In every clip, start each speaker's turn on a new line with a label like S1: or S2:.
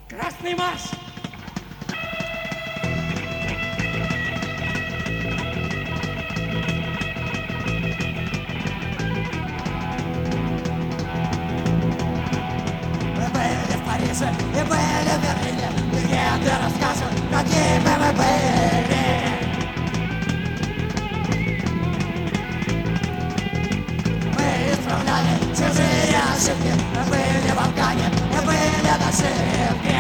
S1: Красный марш!
S2: Мы были в Париже и были в Берлине. Легенды расскажут, какими мы были. Мы исправляли чужие ошибки. Мы были в Афгане, мы были на ошибке.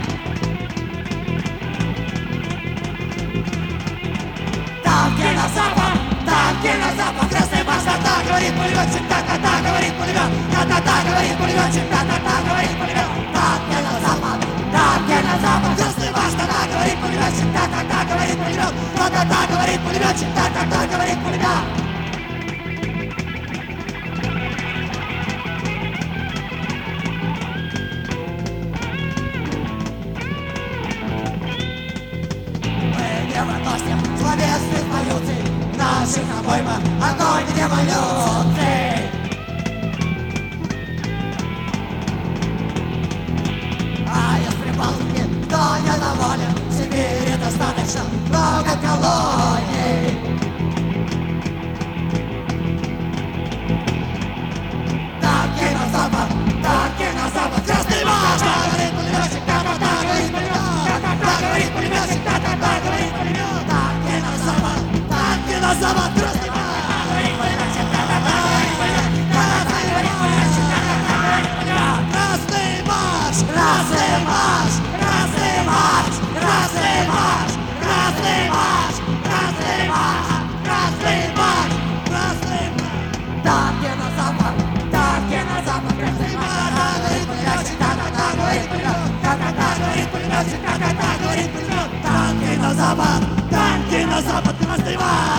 S2: Танки на запад, танки на запад. Красный марш, та-та, говорит пулеметчик, та-та-та, говорит пулемет. Та-та-та, говорит пулеметчик, та-та-та, говорит пулемет. Танки на запад, танки на запад. Красный марш, та-та, говорит пулеметчик, та-та-та, говорит пулемет. Та-та-та, говорит пулеметчик, та-та-та, говорит пулемет. Не выносим словесных полюций. Наших обойма огонь революции. А из Прибалтики кто недоволен? В Сибири достаточно много колоний. Танки на запад, танки на запад. Красный марш! Говорит пулеметчик, та-та-та, говорит пулемет. Та-та-та, говорит пулеметчик, та-та-та, говорит пулемет. Танки на запад, танки на запад. Красный марш! Говорит пулеметчик, та-та-та, говорит пулемет. Та-та-та, говорит пулеметчик, та-та-та, говорит пулемет. Красный марш! Красный марш! Красный марш! Красный марш! Красный марш! Красный марш! Красный марш! Красный марш! Танки на запад! Танки на запад! Красный марш! Говорит пулеметчик, та-та-та, говорит пулемет. Та-та-та, говорит пулеметчик, та-та-та, говорит пулемет. Танки на запад! Танки на запад! Красный марш!